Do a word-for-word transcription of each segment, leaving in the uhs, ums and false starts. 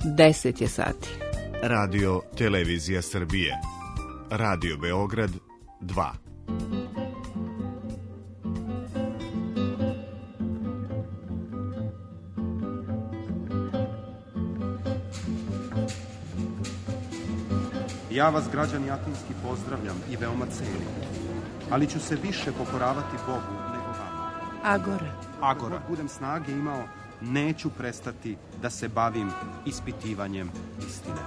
deset je sati. Radio Televizija Srbije. Radio Beograd dva. Ja vas, građani Atinski, pozdravljam i veoma cenim, ali ću se više pokoravati Bogu nego vama. Agora. Agora. Ako budem snage imao, neću prestati da se bavim ispitivanjem istine.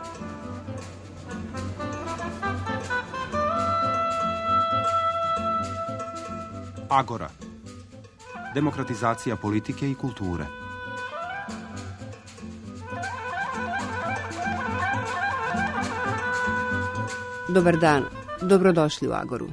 Agora. Demokratizacija politike i kulture. Dobar dan, dobrodošli u Agoru.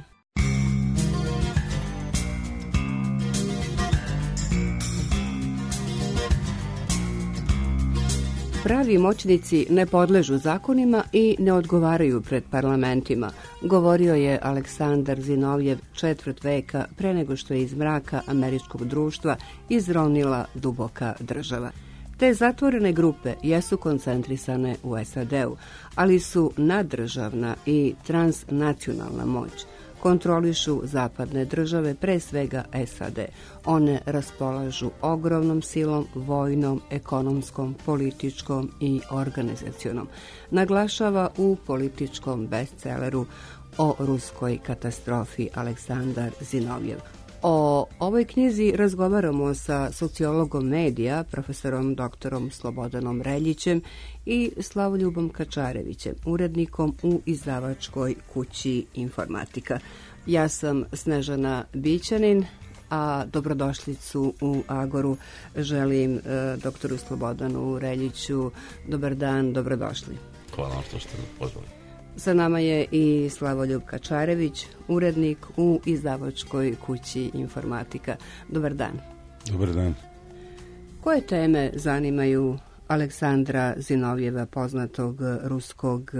Pravi moćnici ne podležu zakonima i ne odgovaraju pred parlamentima, govorio je Aleksandar Zinovjev četvrt veka pre nego što je iz mraka američkog društva izronila duboka država. Te zatvorene grupe jesu koncentrisane u S A D-u, ali su naddržavna i transnacionalna moć. Kontrolišu zapadne države, pre svega S A D. One raspolažu ogromnom silom, vojnom, ekonomskom, političkom i organizacionom. Naglašava u političkom bestselleru o ruskoj katastrofi Aleksandar Zinovjev. O ovoj knjizi razgovaramo sa sociologom medija, profesorom doktorom Slobodanom Reljićem i Slavoljubom Kačarevićem, urednikom u izdavačkoj kući Informatika. Ja sam Snežana Bićanin, a dobrodošlicu u Agoru želim e, doktoru Slobodanu Reljiću. Dobar dan, dobrodošli. Hvala što ste me pozvali. Sa nama je i Slavoljub Kačarević, urednik u izdavačkoj kući Informatika. Dobar dan. Dobar dan. Koje teme zanimaju Aleksandra Zinovjeva, poznatog ruskog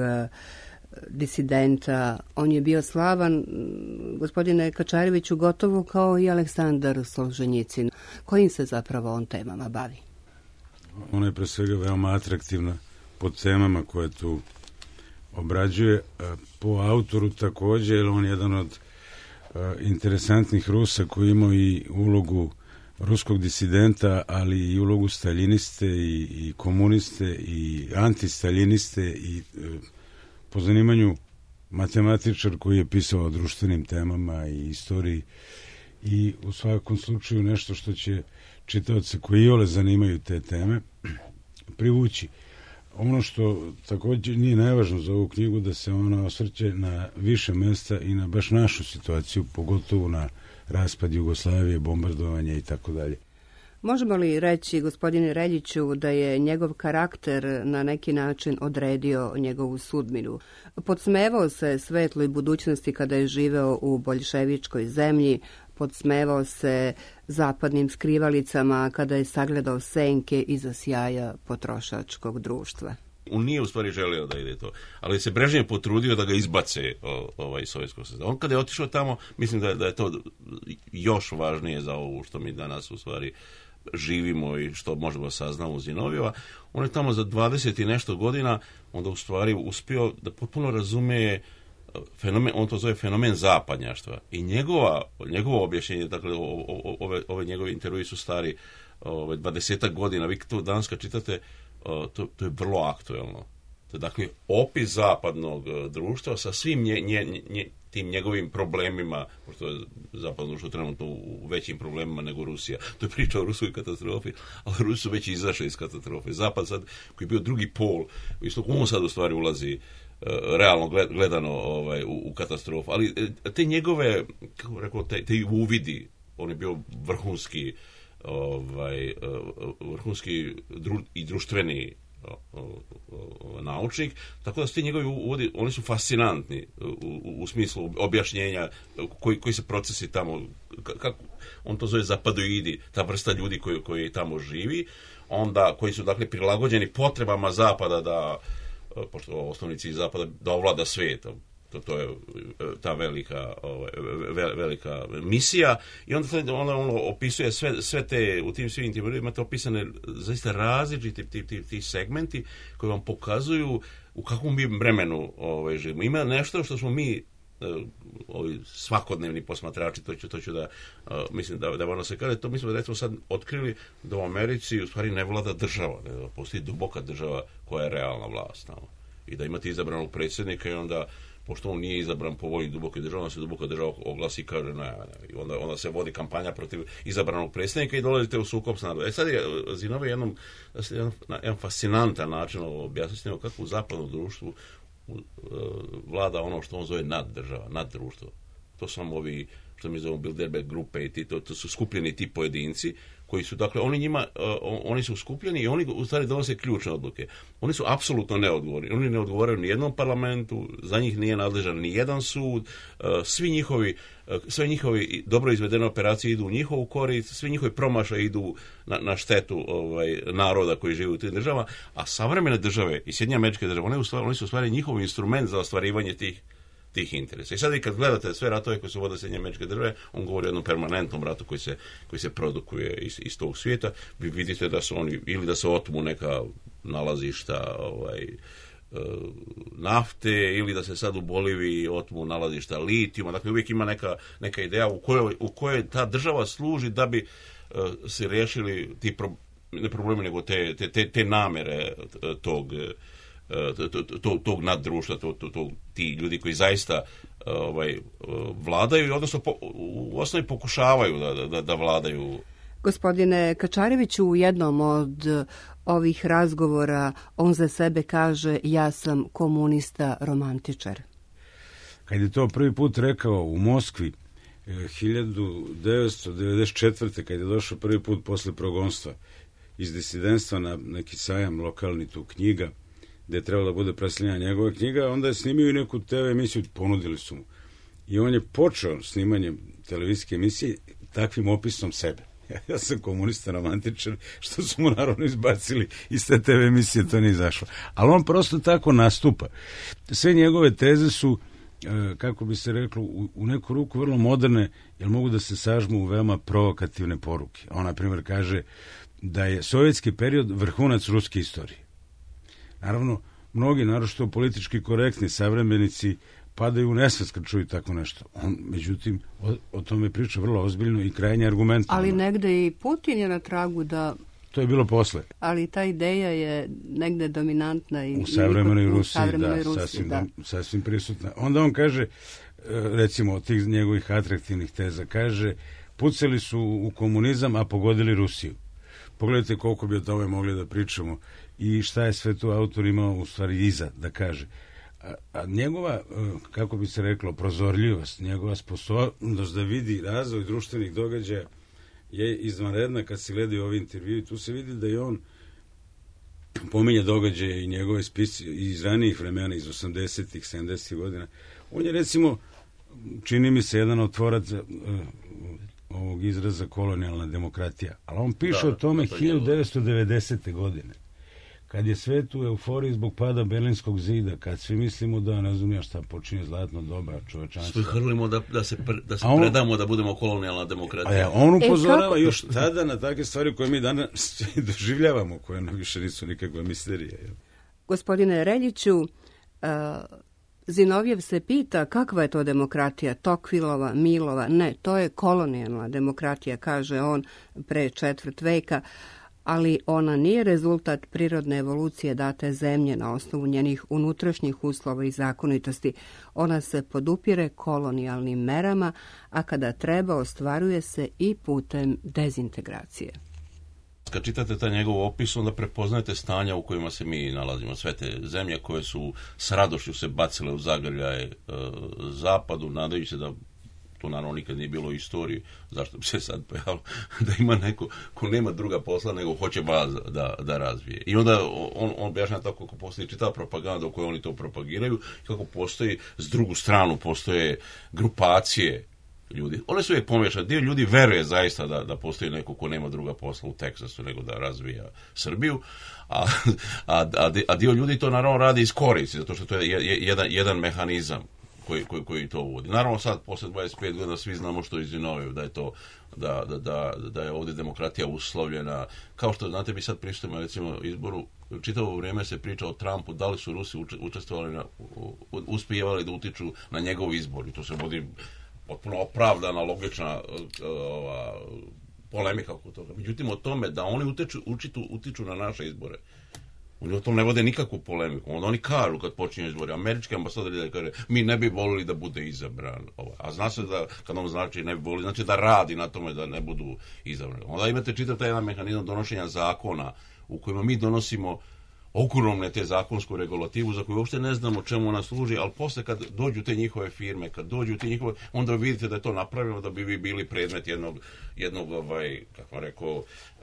disidenta? On je bio slavan, gospodine Kačareviću, gotovo kao i Aleksandar Solženjicin. Kojim se zapravo on temama bavi? Ona je pre svega veoma atraktivna po temama koje tu obrađuje, po autoru takođe, jer on je jedan od interesantnih Rusa koji imao i ulogu ruskog disidenta, ali i ulogu staljiniste i, i komuniste i antistaljiniste i po zanimanju matematičar koji je pisao o društvenim temama i istoriji i u svakom slučaju nešto što će čitaoce koji iole zanimaju te teme privući. Ono što također nije najvažno za ovu knjigu, da se ona osvrće na više mesta i na baš našu situaciju, pogotovo na raspad Jugoslavije, bombardovanje i tako dalje. Možemo li reći, gospodine Reljiću, da je njegov karakter na neki način odredio njegovu sudbinu? Podsmevao se svetloj budućnosti kada je živeo u boljševičkoj zemlji, podsmevao se zapadnim skrivalicama kada je sagledao senke iza sjaja potrošačkog društva. On nije u stvari želeo da ide to, ali se Brežnjev potrudio da ga izbace o, ovaj Sovjetskog saveza. On kada je otišao tamo, mislim da, da je to još važnije za ovo što mi danas u stvari živimo i što možemo saznamo u Zinovjeva. On je tamo za dvadeset i nešto godina onda u stvari uspio da potpuno razumeje fenomen, on to zove fenomen zapadnjaštva. I njegova, njegovo objašnjenje, dakle, o, o, ove, ove njegove intervjui su stari ove, dvadesetak godina. Vi to danas kad čitate, o, to, to je vrlo aktuelno. To je, dakle, opis zapadnog društva sa svim nje, nje, nje, tim njegovim problemima, pošto je zapadno društvo trenutno u većim problemima nego Rusija. To je priča o ruskoj katastrofi, ali Rusi su već izašli iz katastrofe. Zapad sad, koji je bio drugi pol, isto on sad u stvari ulazi realno gledano ovaj, u, u katastrofu. Ali te njegove, kako rekao, te, te uvidi, on je bio vrhunski ovaj, vrhunski dru, i društveni o, o, o, naučnik, tako da su ti njegovi uvodi, oni su fascinantni u, u, u smislu objašnjenja koji, koji se procesi tamo, kako on to zove zapadoidi, ta vrsta ljudi koji, koji tamo živi, onda koji su dakle prilagođeni potrebama zapada da, pošto osnovni cilj zapada, da ovlada svijetom. To, to je ta velika, ovaj, velika misija i onda ono, ono opisuje sve, sve te, u tim svim intervjuima imate opisane zaista različiti ti, ti, ti segmenti koji vam pokazuju u kakvom mi vremenu ovaj, živimo. Ima nešto što smo mi ovi svakodnevni posmatrači, to ću, to ću da uh, mislim da, da ono se kaže, to mi smo recimo sad otkrili da u Americi u stvari ne vlada država, ne, da postoji duboka država koja je realna vlast. No. I da imate izabranog predsjednika i onda pošto on nije izabran po volji duboke države, onda se duboka država oglasi i kaže ne, ne. I onda, onda se vodi kampanja protiv izabranog predsjednika i dolazite u sukob s narodom. E sad je Zinovjev jednom, jedan, jedan fascinantan način objasniti kako u zapadnom društvu vlada ono što on zove naddržava, naddruštvo. To su samo ovi, što mi zovemo Bilderberg grupe i ti, to, to su skupljeni ti pojedinci koji su, dakle, oni njima, uh, oni su skupljeni i oni u stvari donose ključne odluke. Oni su apsolutno neodgovorni. Oni ne odgovaraju ni jednom parlamentu, za njih nije nadležan ni jedan sud, uh, svi njihovi, uh, sve njihovi dobro izvedene operacije idu u njihovu korist, svi njihovi promašaji idu na, na štetu ovaj, naroda koji žive u tim državama, a savremene države i Sjedinjene Američke Države, one, stvari, oni su u stvari njihov instrument za ostvarivanje tih tih interesa. I sad vi kad gledate sve ratove koji su vode Sjedinjene Američke Države, on govori o jednom permanentnom ratu koji se, koji se produkuje iz, iz tog svijeta. Vi vidite da su oni, ili da se otmu neka nalazišta ovaj, nafte, ili da se sad u Boliviji otmu nalazišta litijuma. Dakle, uvijek ima neka, neka ideja u kojoj, u kojoj ta država služi da bi uh, se riješili ti pro, ne problemi, nego te, te, te, te namere tog tog, tog naddruštva, to, to, to, ti ljudi koji zaista ovaj, vladaju, odnosno po, u osnovi pokušavaju da, da, da vladaju. Gospodine Kačareviću, u jednom od ovih razgovora on za sebe kaže ja sam komunista romantičar. Kad je to prvi put rekao u Moskvi hiljadu devetsto devedeset četvrte. kad je došao prvi put posle progonstva iz disidentstva na neki sajam lokalni tu knjiga, gde je trebalo da bude predstavljena njegova knjiga, onda je snimio i neku te ve emisiju, ponudili su mu. I on je počeo snimanjem televizijske emisije takvim opisom sebe. Ja sam komunista romantičar, što su mu naravno izbacili iz te te ve emisije, to nije izašlo. Ali on prosto tako nastupa. Sve njegove teze su, kako bi se reklo, u neku ruku vrlo moderne, jer mogu da se sažmu u veoma provokativne poruke. On, na primjer, kaže da je sovjetski period vrhunac ruske istorije. Naravno, mnogi, naročito politički korektni savremenici, padaju u nesvest kad čuju tako nešto. On, međutim, o, o tome priča vrlo ozbiljno i krajnje argumentovano. Ali negde i Putin je na tragu da... To je bilo posle. Ali ta ideja je negde dominantna i u savremenoj u Rusiji, savremenoj da, Rusiji, sasvim, da. sasvim prisutna. Onda on kaže, recimo, od tih njegovih atraktivnih teza, kaže, pucali su u komunizam, a pogodili Rusiju. Pogledajte koliko bi o tome mogli da pričamo i šta je sve tu autor imao u stvari iza da kaže. A, a njegova, kako bi se reklo, prozorljivost, njegova sposobnost da vidi razvoj društvenih događaja je izvanredna kad se gledaju ovi intervjui. Tu se vidi da je on pominje događaje i njegove spisi iz ranijih vremena, iz osamdesetih, sedamdesetih godina. On je, recimo, čini mi se, jedan od tvoraca ovog izraza kolonijalna demokratija. Ali on piše da, o tome hiljadu devetsto devedesete. godine. Kad je svet u euforiji zbog pada Berlinskog zida, kad svi mislimo da ne znam ja šta počinje zlatno doba čovečanstva. Svi hrlimo da, da se, pre, da se on, predamo da budemo kolonijalna demokratija. A ja, on upozorava e, još tada na takve stvari koje mi danas doživljavamo, koje nam više nisu nikakva misterija. Jel? Gospodine Reljiću, uh, Zinovjev se pita kakva je to demokratija, Tocquevillova, Millova. Ne, to je kolonijalna demokratija, kaže on pre četvrt veka, ali ona nije rezultat prirodne evolucije date zemlje na osnovu njenih unutrašnjih uslova i zakonitosti. Ona se podupire kolonijalnim merama, a kada treba ostvaruje se i putem dezintegracije. Kad čitate taj njegov opis, onda prepoznajete stanja u kojima se mi nalazimo. Sve te zemlje koje su s radošću se bacile u zagrljaj e, zapadu, nadajući se da to naravno nikad nije bilo u istoriji, zašto bi se sad pojavilo, da ima neko ko nema druga posla nego hoće vas da, da razvije. I onda on, on objašnja tako kako postoji čitava propaganda u kojoj oni to propagiraju, kako postoji, s drugu stranu postoje grupacije ljudi. One su uvijek pomiješane. Dio ljudi veruje zaista da, da postoji neko ko nema druga posla u Teksasu nego da razvija Srbiju, a, a, a dio ljudi to naravno radi iz koristi, zato što to je jedan, jedan mehanizam. koji, koji, koji to uvodi. Naravno sad, posle dvadeset pet godina, svi znamo što iz Zinovjev, da je to, da, da, da, da je ovdje demokratija uslovljena. Kao što, znate, mi sad pristupimo, recimo, izboru, čitavo vrijeme se priča o Trumpu, da li su Rusi učestvovali, na, uspijevali da utiču na njegov izbor. I to se vodi potpuno opravdana, logična ova, polemika oko toga. Međutim, o tome da oni uteču, učitu, utiču na naše izbore, oni o tom ne vode nikakvu polemiku. Onda oni kažu kad počinje izbori, američki ambasador kaže, mi ne bi volili da bude izabran. A zna se da, kad on znači ne bi volili, znači da radi na tome da ne budu izabrani. Onda imate čitav taj jedan mehanizam donošenja zakona u kojima mi donosimo ogromne te zakonsku regulativu za koju uopšte ne znamo čemu ona služi, ali posle kad dođu te njihove firme, kad dođu te njihove, onda vidite da je to napravljeno da bi vi bili predmet jednog, jednog ovaj, kako vam rekao,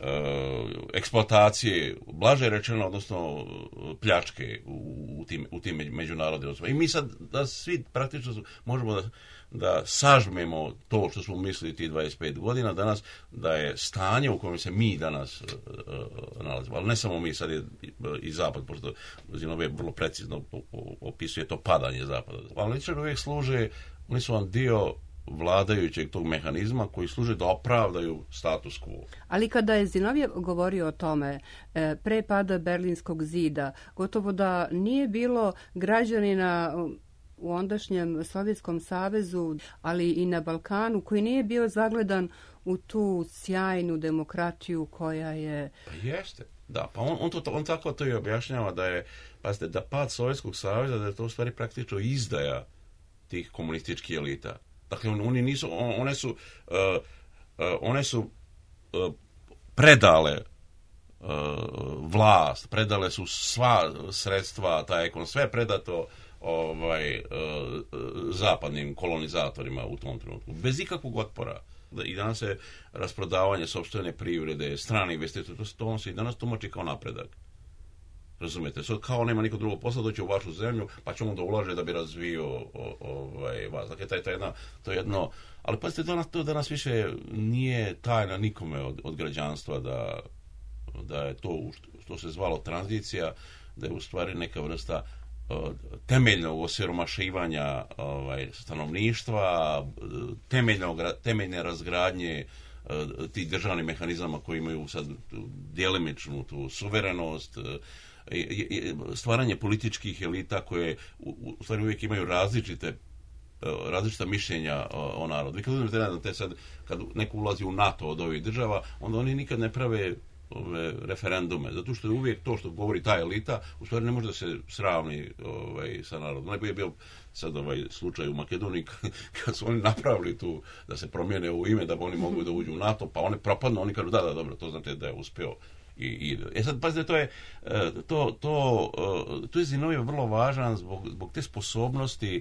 e, eksploatacije, blaže rečeno, odnosno pljačke u, u tim, u tim međunarodnim odnosima. I mi sad, da svi praktično možemo da, da sažmemo to što smo mislili ti dvadeset pet godina danas, da je stanje u kojem se mi danas uh, nalazimo, ali ne samo mi, sad je i Zapad, pošto Zinovjev vrlo precizno opisuje to padanje Zapada. Analitičari uvijek služe, oni su vam dio vladajućeg tog mehanizma koji služe da opravdaju status quo. Ali kada je Zinovjev govorio o tome pre pada Berlinskog zida, gotovo da nije bilo građanina u ondašnjem Sovjetskom savezu, ali i na Balkanu, koji nije bio zagledan u tu sjajnu demokratiju koja je... Pa jeste, da, pa on, on, to, on tako to i objašnjava da je, pazite, da pad Sovjetskog saveza, da je to u stvari praktično izdaja tih komunističkih elita. Dakle, on, oni nisu, on, one su, uh, uh, one su uh, predale uh, vlast, predale su sva sredstva, taj ekon, sve predato ovaj, uh, zapadnim kolonizatorima u tom trenutku, bez ikakvog otpora. I danas se rasprodavanje sopstvene privrede, strani investitori, to on se i danas tumači kao napredak. Razumete, sad kao nema niko drugo posla, doći u vašu zemlju, pa ćemo da ulaže da bi razvio o, ovaj, vas. Dakle, taj, taj jedna, to je jedno... Ali pazite, danas, to danas više nije tajna nikome od, od građanstva da, da je to što se zvalo tranzicija, da je u stvari neka vrsta temeljnog osiromašivanja ovaj, stanovništva, temeljnog, temeljne razgradnje tih državnih mehanizama koji imaju sad djelimičnu tu suverenost, stvaranje političkih elita koje u stvari uvijek imaju različite različita mišljenja o, o narodu. Vi kad uzmete na te sad, kad neko ulazi u NATO od ovih država, onda oni nikad ne prave ove referendume, zato što je uvijek to što govori ta elita, u stvari ne može da se sravni ovaj, sa narodom. Najbolje je bio sad ovaj slučaj u Makedoniji kad su oni napravili tu da se promijene u ime da oni mogu da uđu u NATO, pa oni propadnu, oni kažu da, da, dobro, to znate da je uspio. I, i, e sad, pazite, to je to, to, to je Zinovjev vrlo važan zbog, zbog te sposobnosti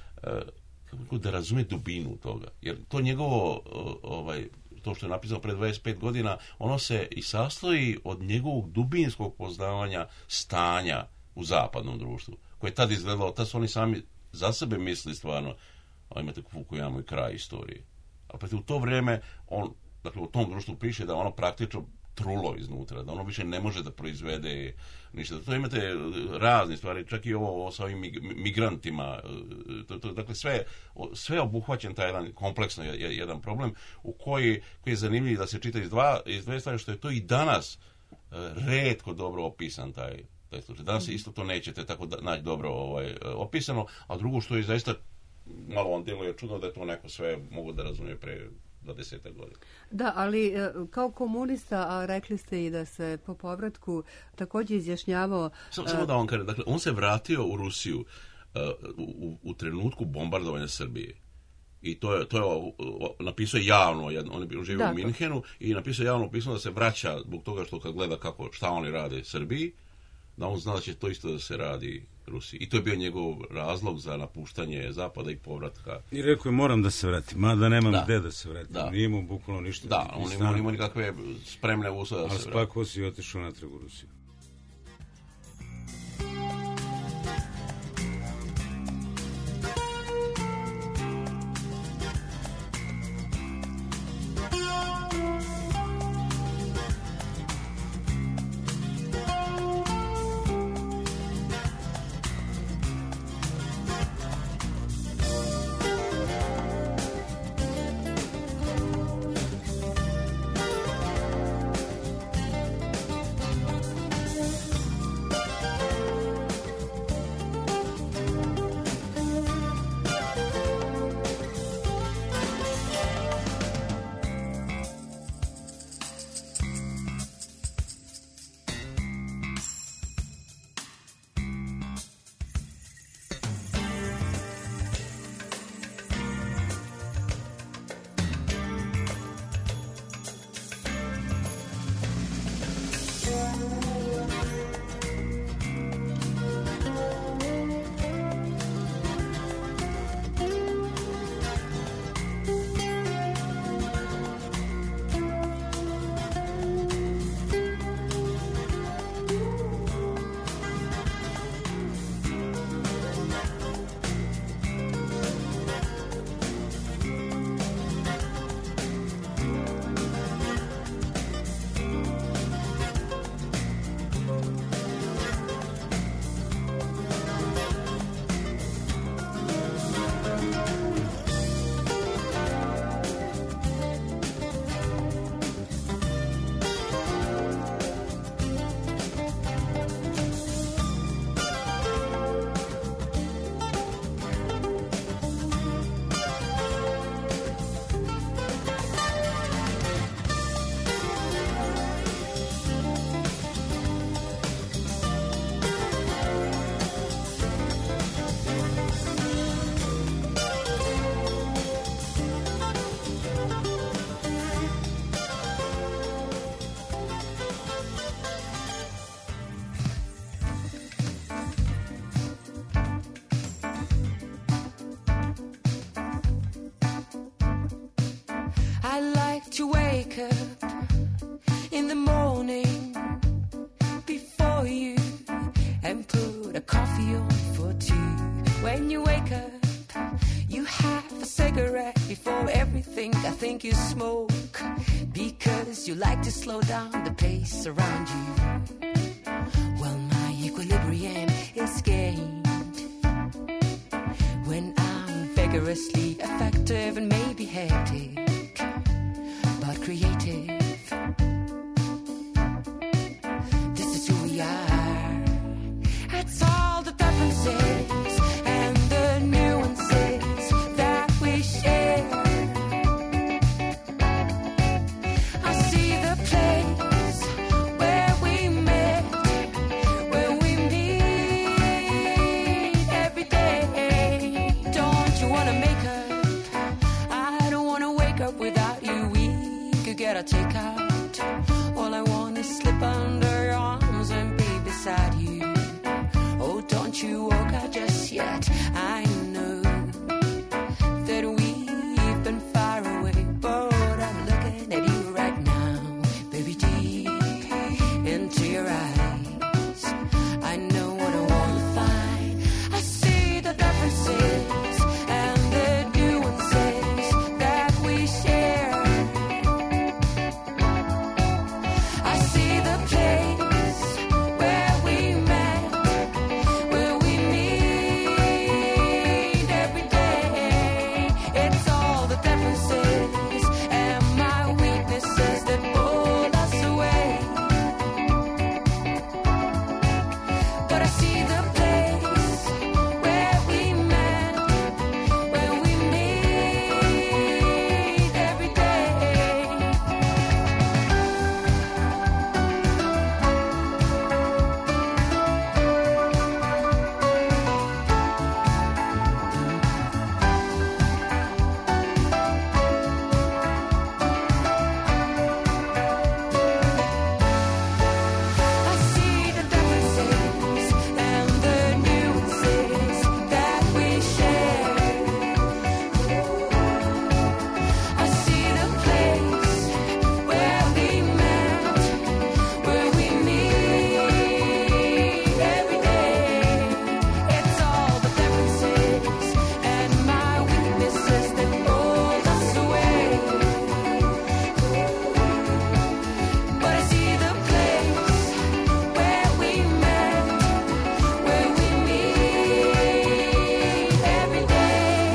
kako da razume dubinu toga, jer to njegovo ovaj to što je napisano pre dvadeset pet godina, ono se i sastoji od njegovog dubinskog poznavanja stanja u zapadnom društvu, koje je tad izgledalo, tad su oni sami za sebe misli stvarno, a imate Fukuyama i kraj istorije. A pa u to vrijeme, on, dakle u tom društvu piše da ono praktično trulo iznutra, da ono više ne može da proizvede ništa. To imate razne stvari, čak i ovo, ovo sa ovim migrantima, to, to, dakle sve, sve obuhvaćen taj jedan kompleksno jedan problem u koji, koji je zanimljiv da se čita iz dva, iz dve stvari, što je to i danas retko dobro opisan taj, taj slučaj. Danas isto to nećete tako da, naći dobro ovaj, opisano, a drugo što je zaista malo on djeluje čudno da je to neko sve mogu da razumije pre dvadeset godina. Da, ali kao komunista, a rekli ste i da se po povratku također izjašnjavao... Samo, samo da vam kažem, dakle, on se vratio u Rusiju uh, u, u trenutku bombardovanja Srbije. I to je, to je napisao javno, on je živio u Minhenu i napisao javno pismo da se vraća zbog toga što kad gleda kako, šta oni rade Srbiji, da on zna da će to isto da se radi Rusiji. I to je bio njegov razlog za napuštanje Zapada i povratka. I rekao je moram da se vratim, mada nemam da. gde da se vratim. Da. Nije imao bukvalno ništa. Da, on ima, ima nikakve spremne uslove da ali se vrati. Ali spako si otišao natrag u Rusiju. wake up in the morning before you and put a coffee on for two. When you wake up, you have a cigarette before everything. I think you smoke because you like to slow down the pace around you. Well, my equilibrium is gained when I'm vigorously effective and maybe hectic, but creative. This is who we are. That's all the differences and the nuances that we share. I see the place where we met, where we meet every day. Don't you wanna make up? I don't wanna wake up without you. We could get a takeout. All I want is slip under your arms and be beside you. Oh, don't you walk out just yet. I know that we've been far away, but I'm looking at you right now, baby, deep into your eyes. I know what I want to find. I see the differences and the nuances that we share. I see the place where we met, where we meet every day. It's all the differences and my weaknesses that pull us away. But I see the place where we met, where we meet every day. I see the differences and the nuances that we share. I see the place where we met, where we meet every day. It's all the differences and my weaknesses that pull us away. But I see the place where we met, where we meet every day.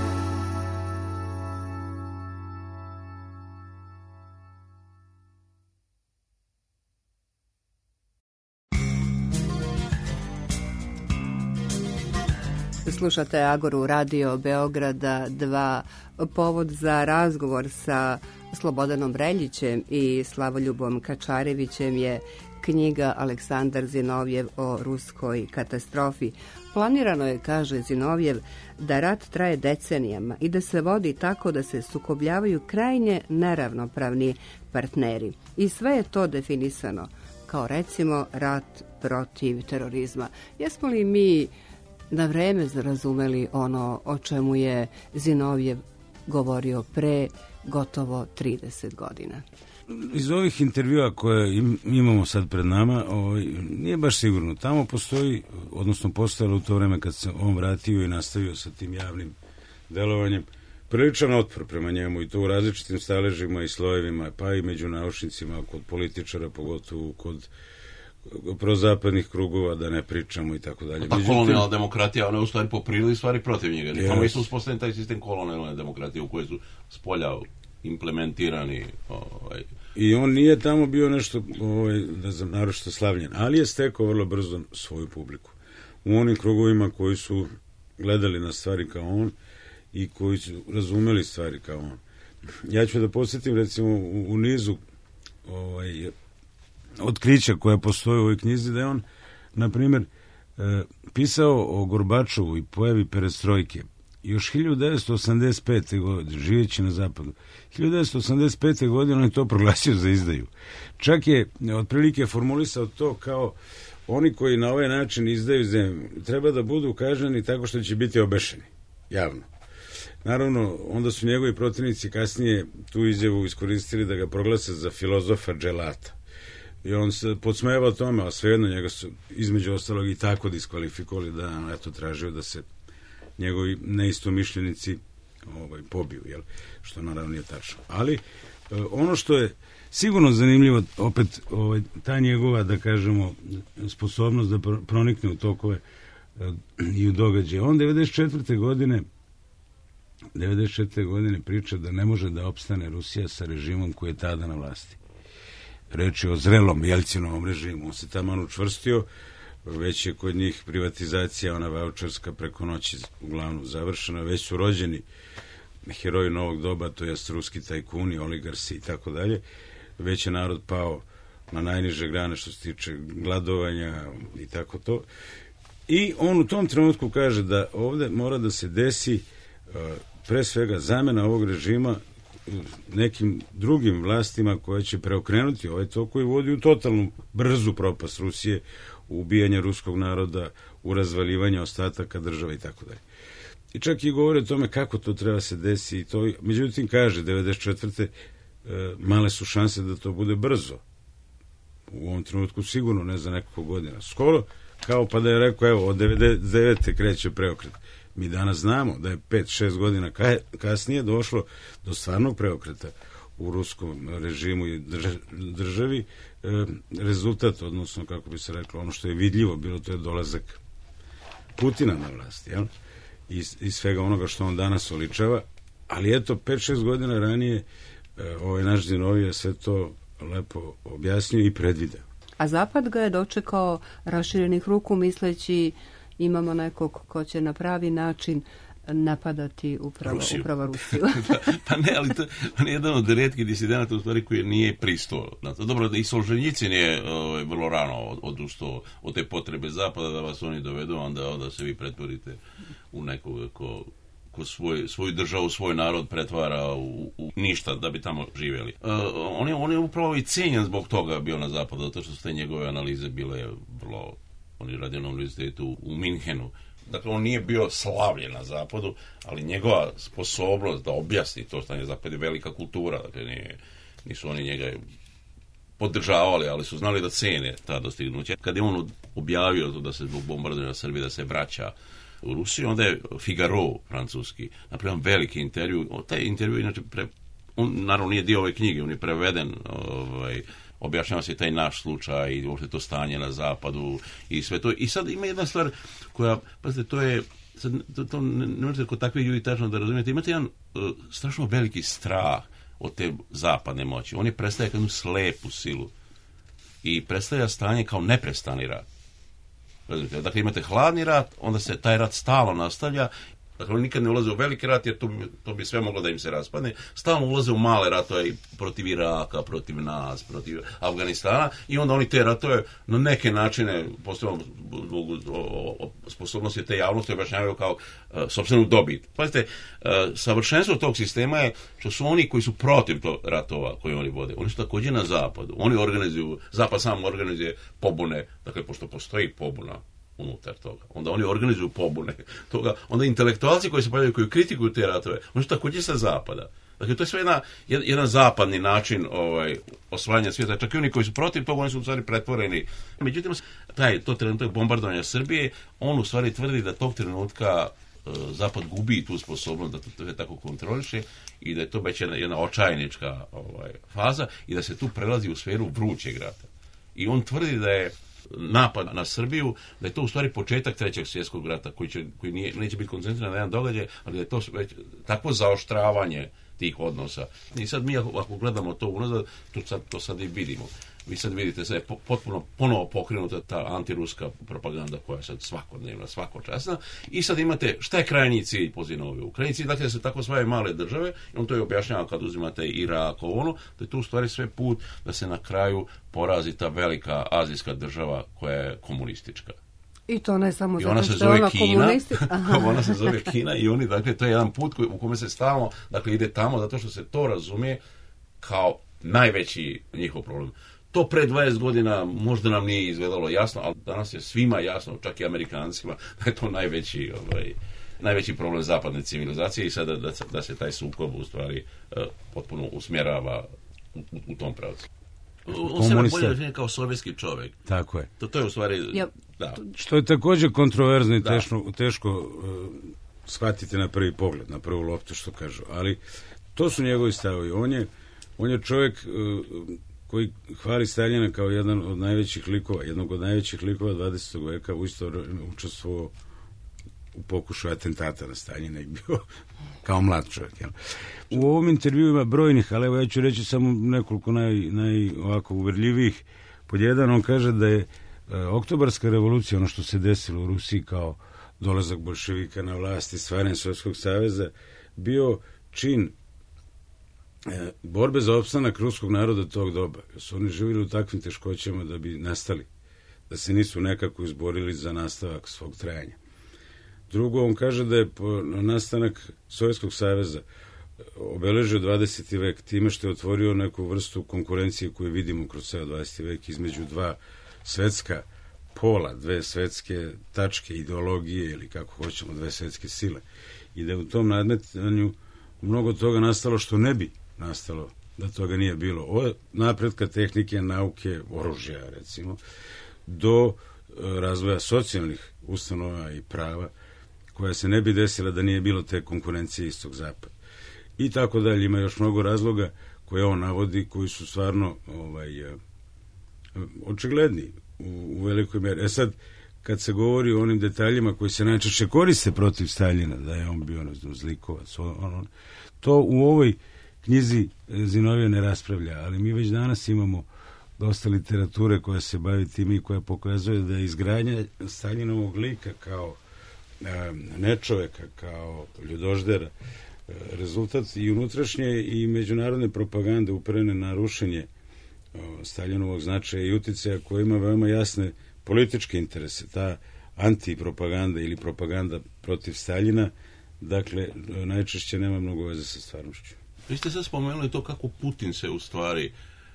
Slušate Agoru Radio Beograda dva. Povod za razgovor sa Slobodanom Reljićem i Slavoljubom Kačarevićem je knjiga Aleksandar Zinovjev o ruskoj katastrofi. Planirano je, kaže Zinovjev, da rat traje decenijama i da se vodi tako da se sukobljavaju krajnje neravnopravni partneri. I sve je to definisano kao, recimo, rat protiv terorizma. Jesmo li mi na vreme razumeli ono o čemu je Zinovjev govorio pre gotovo trideset godina? Iz ovih intervjua koje im, imamo sad pred nama, ovaj, nije baš sigurno. Tamo postoji, odnosno postojalo u to vreme kad se on vratio i nastavio sa tim javnim delovanjem, priličan otpor prema njemu, i to u različitim staležima i slojevima, pa i među naučnicima, kod političara, pogotovo kod prozapadnih krugova, da ne pričamo i tako dalje. Ta kolonijalna demokratija, ona je u stvari poprili stvari protiv njega. Yes. Tamo isto uspostavljen taj sistem kolonijalne demokratije u kojoj su spolja implementirani. Ovaj. I on nije tamo bio nešto, ovaj, da znam, naročito slavljen, ali je stekao vrlo brzo svoju publiku. U onim krugovima koji su gledali na stvari kao on i koji su razumeli stvari kao on. Ja ću da podsjetim, recimo, u, u nizu ovaj, otkrića koja postoje u ovoj knjizi, da je on, na primjer, e, pisao o Gorbačovu i pojavi perestrojke još hiljadu devetsto osamdeset pete. godine, živeći na zapadu. hiljadu devetsto osamdeset pete. godine on je to proglasio za izdaju. Čak je otprilike formulisao to kao oni koji na ovaj način izdaju zemlju treba da budu kažnjeni tako što će biti obešeni javno. naravno, onda su njegovi protivnici kasnije tu izjavu iskoristili da ga proglase za filozofa dželata. I on se podsmejavao tome, a svejedno njega su između ostalog i tako diskvalifikovali da on eto tražio da se njegovi neistomišljenici ovaj, pobiju, jel? Što naravno nije tačno. Ali ono što je sigurno zanimljivo, opet ovaj, ta njegova, da kažemo, sposobnost da pronikne u tokove i u događaje. On devedeset četvrte godine devedeset četvrte godine priča da ne može da opstane Rusija sa režimom koji je tada na vlasti. Reč je o zrelom Jelcinovom režimu. On se tamo učvrstio, već je kod njih privatizacija, ona vaučerska preko noći uglavnom završena, već su rođeni heroji novog doba, to jest ruski tajkuni, oligarsi i tako dalje. Već je narod pao na najniže grane što se tiče gladovanja i tako to. I on u tom trenutku kaže da ovde mora da se desi uh, pre svega zamena ovog režima nekim drugim vlastima koje će preokrenuti ovaj tok koji vodi u totalnu brzu propast Rusije, u ubijanje ruskog naroda, u razvaljivanje ostataka država i tako dalje. I čak i govori o tome kako to treba se desi i to, međutim kaže devedeset četvrte E, male su šanse da to bude brzo. U ovom trenutku sigurno ne za nekoliko godina. Skoro kao pa da je rekao, evo, od devedeset devete kreće preokret. Mi danas znamo da je pet šest godina kasnije došlo do stvarnog preokreta u ruskom režimu i državi. E, rezultat, odnosno, kako bi se reklo, ono što je vidljivo bilo, to je dolazak Putina na vlast, jel? I, i svega onoga što on danas oličava. Ali eto, pet šest godina ranije ovaj naš Zinovije je sve to lepo objasnio i predvideo. A Zapad ga je dočekao raširenih ruku misleći imamo nekog ko će na pravi način napadati upravo Rusiju. Upravo Rusiju. Pa ne, ali to on je jedan od retkih disidenata u stvari koji nije pristao. Dobro, da i Solženjicin je ovaj, vrlo rano odustao od te potrebe Zapada da vas oni dovedu, onda, onda se vi pretvorite u nekoga ko ko svoj, svoju državu, svoj narod pretvara u, u ništa da bi tamo živjeli. Uh, on, je, on je upravo i cijenjen zbog toga bio na zapadu, zato što su te njegove analize bile vrlo... On je radio na univerzitetu u Minhenu. Dakle, on nije bio slavljen na zapadu, ali njegova sposobnost da objasni to što je zapad je velika kultura. Dakle, nije, nisu oni njega podržavali, ali su znali da cene ta dostignuća. Kad je on objavio to da se zbog bombardovanja Srbije da se vraća u Rusiji, onda je Figaro, francuski, napravio veliki intervju. Taj intervju, inače, pre, on naravno nije dio ove knjige, on je preveden, ovaj, objašnjava se taj naš slučaj i uopšte to stanje na zapadu i sve to. I sad ima jedna stvar koja, pazite, to je, sad, to, to ne, ne možete kod takvih ljudi tačno da razumijete, imate jedan uh, strašno veliki strah od te zapadne moći. On je predstavlja kao jednu slepu silu i predstavlja stanje kao neprestani rat. Dakle, imate hladni rat, onda se taj rat stalno nastavlja. Dakle, oni nikad ne ulaze u veliki rat, jer to bi, to bi sve moglo da im se raspadne. Stalno ulaze u male ratove protiv Iraka, protiv nas, protiv Afganistana i onda oni te ratove na neke načine, posebno zbog sposobnosti te javnosti, objašnjavaju kao uh, sopstvenu dobit. Pazite, uh, savršenstvo tog sistema je što su oni koji su protiv tog ratova koje oni vode. Oni su također na zapadu. Oni organizuju, zapad sam organizuje pobune, dakle, pošto postoji pobuna unutar toga. Onda oni organizuju pobune toga. Onda intelektualci koji se pojavljaju, koji kritikuju te ratove, oni su također sa zapada. Dakle, to je sve jedna, jedan zapadni način ovaj, osvajanja svijeta. Čak i oni koji su protiv toga, oni su u stvari pretvoreni. Međutim, taj, to trenutak bombardovanja Srbije, on u stvari tvrdi da tog trenutka uh, Zapad gubi tu sposobnost da to, to tako kontroliše i da je to već jedna, jedna očajnička ovaj, faza i da se tu prelazi u sferu vrućeg rata. I on tvrdi da je napad na Srbiju, da je to u stvari početak trećeg svjetskog rata koji, će, koji nije, neće biti koncentriran na jedan događaj, ali da je to već takvo zaoštravanje tih odnosa. I sad mi ako, ako gledamo to unazad, to sad, to sad i vidimo. Vi sad vidite, sad je potpuno ponovo pokrenuta ta antiruska propaganda koja je sad svakodnevna, svakočasna. I sad imate, šta je krajnji cilj po Zinoviju? Krajnji cilj, dakle, da se tako svoje male države, i on to je objašnjava kad uzimate Irak, ono, da je to u stvari sve put da se na kraju porazi ta velika azijska država koja je komunistička. I to ne samo zato što je ona komunistička. Ona se zove Kina i oni, dakle, to je jedan put koji, u kome se stalno, dakle, ide tamo zato što se to razumije kao najveći njihov problem. To pre dvadeset godina možda nam nije izgledalo jasno, ali danas je svima jasno, čak i Amerikancima, da je to najveći ovaj, najveći problem zapadne civilizacije i sada da, da se taj sukob u stvari uh, potpuno usmjerava u, u tom pravcu. On se bolje definira kao sovjetski čovjek. Tako je. To, to je u stvari... Ja, da. Što je također kontroverzno i teško, teško uh, shvatiti na prvi pogled, na prvu loptu, što kažu. Ali to su njegovi stavovi. On je, on je čovjek uh, koji hvali Staljina kao jedan od najvećih likova, jednog od najvećih likova dvadesetog veka, u isto učestvovao u pokušaju atentata na Staljina i bio kao mlad čovjek. Jel? U ovom intervju ima brojnih, ali evo ja ću reći samo nekoliko naj, naj ovako uverljivih. Pod jedan on kaže da je e, oktobarska revolucija, ono što se desilo u Rusiji kao dolazak bolševika na vlast i stvaranje Sovjetskog saveza, bio čin e, borbe za opstanak ruskog naroda tog doba. Jer su oni živjeli u takvim teškoćama da bi nastali, da se nisu nekako izborili za nastavak svog trajanja. Drugo, on kaže da je po nastanak Sovjetskog saveza obeležio dvadeseti vek time što je otvorio neku vrstu konkurencije koju vidimo kroz ceo dvadeseti vek između dva svetska pola, dve svetske tačke, ideologije ili kako hoćemo, dve svetske sile. I da je u tom nadmetanju mnogo toga nastalo što ne bi nastalo da toga nije bilo. Od napretka tehnike, nauke, oružja recimo, do razvoja socijalnih ustanova i prava koja se ne bi desila da nije bilo te konkurencije istog zapada. I tako dalje, ima još mnogo razloga koje on navodi, koji su stvarno ovaj, očigledni u, u velikoj meri. E sad, kad se govori o onim detaljima koji se najčešće koriste protiv Staljina, da je on bio, ne znam, zlikovac, on, on, to u ovoj knjizi Zinovije ne raspravlja, ali mi već danas imamo dosta literature koja se bavi tim i koja pokazuje da je izgradnja Staljinovog lika kao nečoveka, kao ljudoždera, rezultat i unutrašnje i međunarodne propagande uperene na rušenje Staljinovog značaja i uticaja koji ima veoma jasne političke interese. Ta antipropaganda ili propaganda protiv Staljina, dakle, najčešće nema mnogo veze sa stvarnošću. Vi ste sad spomenuli to kako Putin se u stvari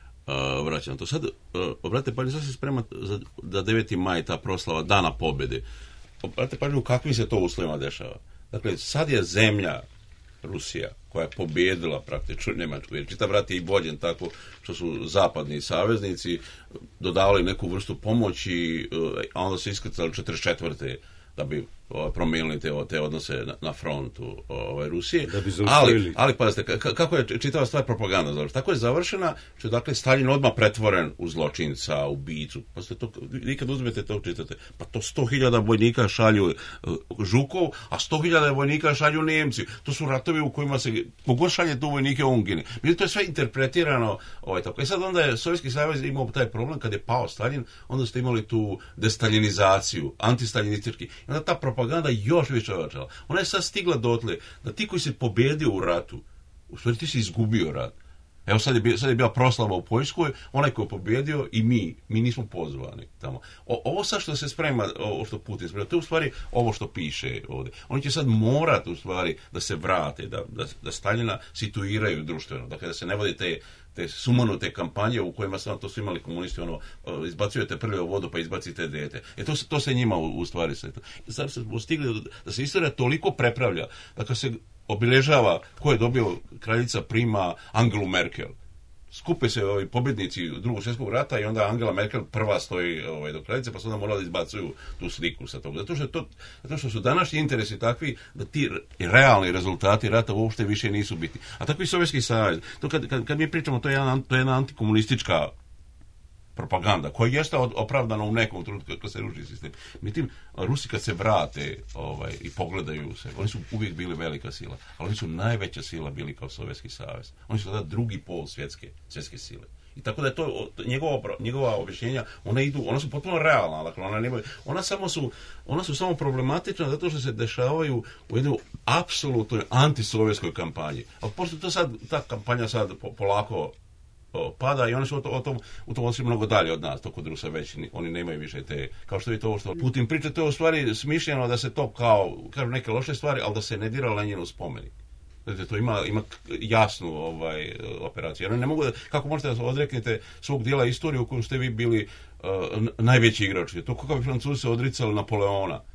uh, vraća na to. Sad, uh, obratite pažnju, sad se sprema za, za deveti maj ta proslava Dana pobjede. Obratite pažnju, kakvi se to uslovima dešava. Dakle, sad je zemlja Rusija, koja je pobjedila praktično Njemačku, jer čitav rat je i vođen tako što su zapadni saveznici dodavali neku vrstu pomoći, a onda se iskrcali četrdeset četvrte da bi o, promijenili te, te odnose na, na frontu ove, Rusije. Da bi ali, ali pazite, kako je čitava stvar propaganda završena? Tako je završena što je, dakle, Staljin odmah pretvoren u zločinca, ubicu. Pa ste to, vi kad uzmete to čitate, pa to sto hiljada vojnika šalju uh, Žukov, a sto hiljada vojnika šalju Njemci. To su ratovi u kojima se kogod šalje tu vojnike, on gine. Međutim, to je sve interpretirano ovaj, tako. I sad onda je Sovjetski savez imao taj problem kad je pao Staljin, onda ste imali tu destaljinizaciju, antistaljinistički. Onda ta propaganda još više ojačala. Ona je sad stigla dotle da ti koji se pobjedio u ratu, u stvari ti si izgubio rat. Evo sad je, bio, sad je bila proslava u Poljskoj, onaj koji je pobjedio i mi, mi nismo pozvani tamo. O, ovo sad što se sprema, ovo što Putin sprema, to je u stvari ovo što piše ovdje. Oni će sad morati u stvari da se vrate, da, da, da Staljina situiraju društveno, dakle da se ne vodi te te sumanute kampanje u kojima sam to su imali komunisti, ono, izbacujete prve u vodu pa izbacite dete. E to, to se njima u, u stvari sve. I sad se postigli da se istorija toliko prepravlja, da kad se obilježava ko je dobio, kraljica prima Angelu Merkel. Skupe se ovi pobjednici drugog svjetskog rata i onda Angela Merkel prva stoji ovaj, do kraljice, pa su onda morali izbacuju tu sliku sa toga. Zato što, to, zato što su današnji interesi takvi da ti realni rezultati rata uopšte više nisu bitni. A tako i Sovjetski savez. To kad, kad, kad mi pričamo, to je jedna, to je jedna antikomunistička propaganda, koja jeste opravdana u nekom trenutku kad se ruši sistem. Međutim, Rusi kad se vrate ovaj, i pogledaju se, oni su uvijek bili velika sila, ali oni su najveća sila bili kao Sovjetski savez. Oni su tada drugi pol svjetske, svjetske sile. I tako da je to njegova, njegova objašnjenja, one idu, ona su potpuno realna, dakle ona nemaju, ona samo su, ona su samo problematična zato što se dešavaju u jednoj apsolutnoj antisovjetskoj kampanji. Ali pošto to sad, ta kampanja sad polako pada i oni su o, to, o tom, u tom odnosu mnogo dalje od nas, to kod Rusa već, oni nemaju više te, kao što je to ovo što Putin priča, to je u stvari smišljeno da se to kao, kažu neke loše stvari, ali da se ne dira Lenjinov spomenik. Znači, to ima, ima jasnu ovaj, operaciju. Oni ne mogu da, kako možete da odreknete svog dijela istorije u kojem ste vi bili uh, najveći igrač. To kako bi Francuzi se odricali Napoleona.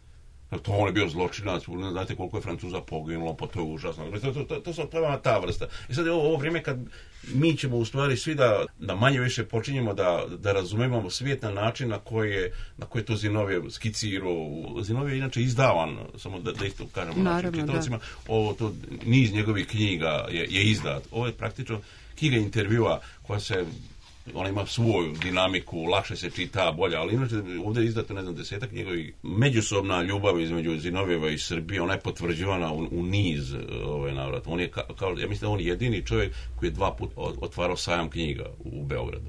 To on je bio zločinac, ne znate koliko je Francuza poginulo, pa to je užasno. To, to, to, to, to, to je ta vrsta. I sad je ovo, ovo vrijeme kad mi ćemo u stvari svi da, da manje više počinjemo da, da razumemo svijet na način na koji je, na koji je to Zinovjev skicirao. Zinovjev je inače izdavan, samo da, da isto kažemo našim čitavcima, ovo to, niz njegovih knjiga je, je izdat. Ovo je praktično knjiga intervjua koja se, ona ima svoju dinamiku, lakše se čita, bolje, ali inače ovdje je izdato, ne znam, desetak njegovih. Međusobna ljubav između Zinovjeva i Srbije, ona je potvrđivana u, u niz ovaj, navrata. On je, ka, kao, ja mislim da on je jedini čovjek koji je dva puta otvarao sajam knjiga u Beogradu.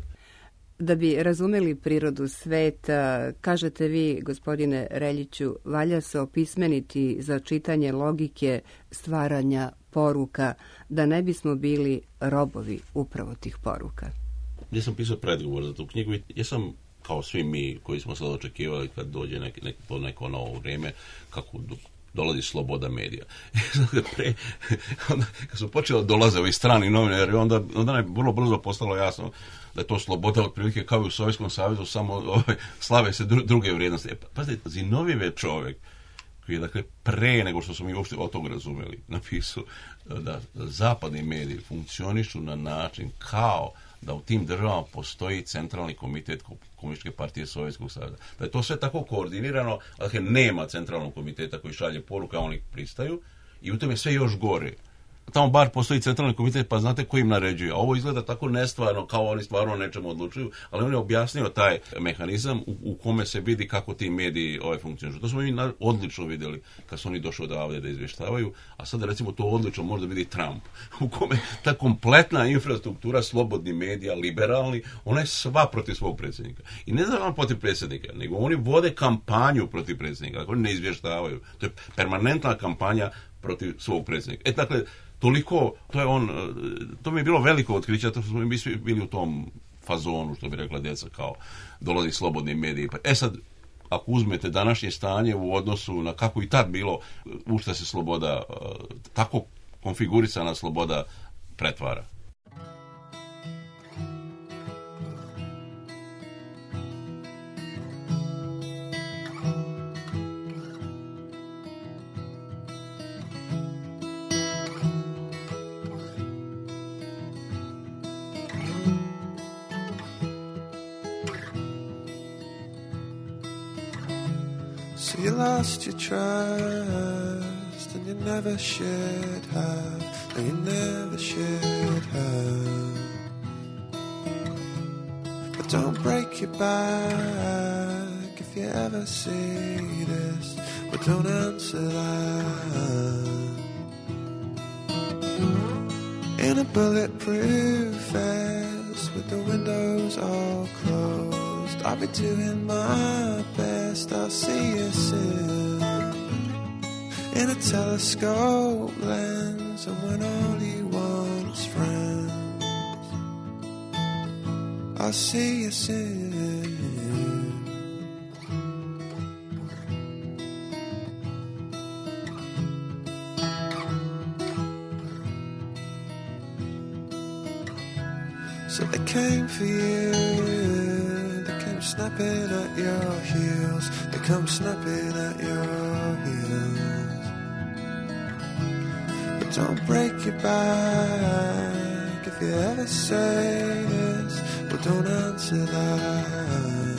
Da bi razumeli prirodu sveta, kažete vi, gospodine Reljiću, valja se opismeniti za čitanje logike stvaranja poruka, da ne bismo bili robovi upravo tih poruka. Ja sam pisao predgovor za tu knjigu i ja sam, kao svi mi koji smo sad očekivali kad dođe nek, nek, to neko novo vrijeme, kako do, dolazi sloboda medija. Pre, onda, kad su počeli dolaze ovi strani novinari, onda, onda je vrlo brzo postalo jasno da je to sloboda otprilike kao i u Sovjetskom savezu, samo ovaj, slave se dru, druge vrijednosti. E, pazite, Zinovjev je čovjek koji je, dakle, pre nego što smo mi uopšte od toga razumeli, napisao da zapadni mediji funkcionišu na način kao da u tim državama postoji centralni komitet Komunističke partije Sovjetskog saveza. Da je to sve tako koordinirano, dakle nema centralnog komiteta koji šalje poruke, a oni pristaju, i u tome je sve još gore. Tamo bar postoji centralni komitet, pa znate ko im naređuje. A ovo izgleda tako nestvarno, kao oni stvarno nečemu odlučuju, ali on je objasnio taj mehanizam u, u kome se vidi kako ti mediji ovaj funkcionišu. To smo mi odlično vidjeli kad su oni došli odavde da izvještavaju, a sad recimo to odlično možda vidi Trump, u kome ta kompletna infrastruktura slobodnih medija, liberalni, ona je sva protiv svog predsjednika. I ne znam protiv predsjednika, nego oni vode kampanju protiv predsjednika, dakle oni ne izvještavaju. To je permanentna kampanja protiv svog predsjednika. E, dakle, toliko, to je on, to mi je bilo veliko otkriće, zato smo mi svi bili u tom fazonu, što bi rekla djeca, kao dolazi slobodni mediji. E sad, ako uzmete današnje stanje u odnosu na kako i tad bilo, u što se sloboda, tako konfigurisana sloboda pretvara. So you lost your trust and you never should have, and you never should have. But don't break your back if you ever see this, but don't answer that. In a bulletproof vest with the windows all closed, I'll be doing my best, I'll see you soon. In a telescope lens, and when all you want's friends, I'll see you soon. So they came for you, they came snapping at your heels, they come snapping at your heels. But don't break your back if you ever say this, but don't answer that.